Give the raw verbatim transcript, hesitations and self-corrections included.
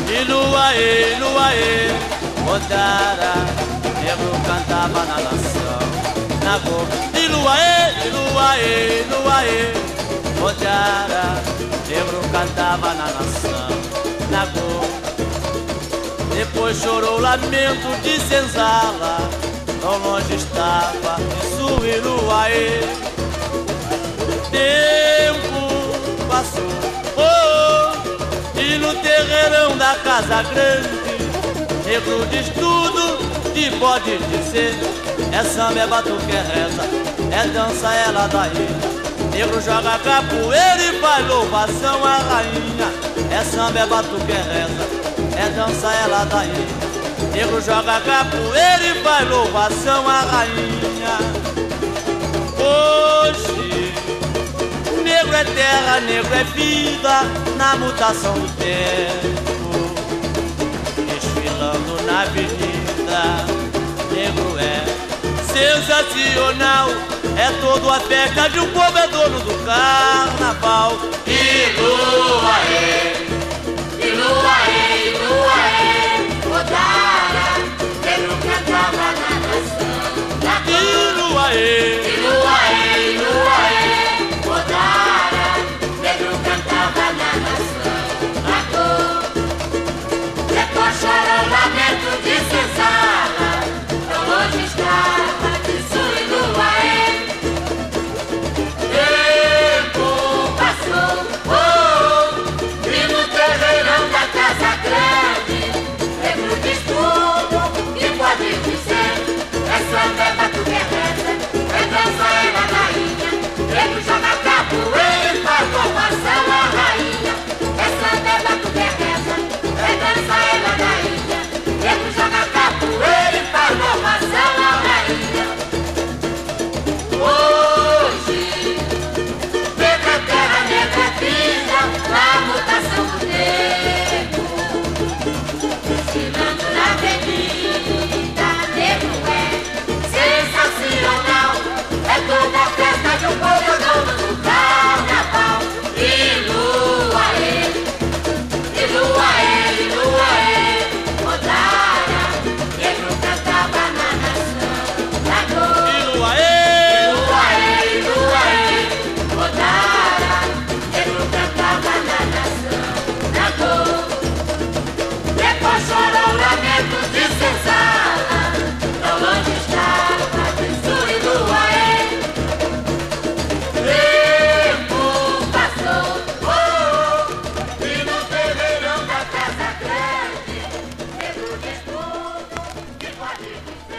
E luaê, luaê, Odara, negro cantava na nação, na boca. E luaê, e luaê, luaê, Odara, negro cantava na nação, na boca. Depois chorou o lamento de senzala, tão longe estava isso e luaê. Tempo passou, oh, e no terreirão da casa grande, negro diz tudo que pode dizer. É samba, é batuque, é reza, é dança, é ladainha. Negro joga capoeira e faz louvação à rainha. É samba, é batuque, é reza, é dança, é ladainha. Negro joga capoeira e faz louvação à rainha. Hoje, negro é terra, negro é vida, na mutação do tempo, desfilando na avenida. Negro é sensacional, é toda a festa de um povo, é dono do carnaval. E luaê, e luaê, e luaê, Odara, negro cantava na nação, na cor. E luaê, E luaê, e luaê, Odara, negro cantava na nação, na cor. Depois chorou o lamento de senzala, tão longe estava disso e luaê. Tempo passou, oh, e no terreirão da casa grande, negro diz tudo que pode dizer. É samba, é batuque, é reza, é dança, é ladainha. Negro joga capoeira e faz louvação à rainha. É samba, é batuque, é reza, é dança, é ladainha. Negro joga capoeira e faz louvação à rainha. Hoje, negra é terra, negra é vida, na mutação do tempo, desfilando na avenida. Negro é sensacional, é toda a festa de um povo, é dono do carnaval. E luaê, e luaê, e luaê, Odara, negro cantava na nação, na cor. e luaê, E luaê, e luaê, Odara, negro cantava na nação, na cor. Depois chorou o lamento de senzala, tão longe estava disso e luaê. Tempo passou, oh, e no terreirão da casa grande, negro diz tudo que pode dizer.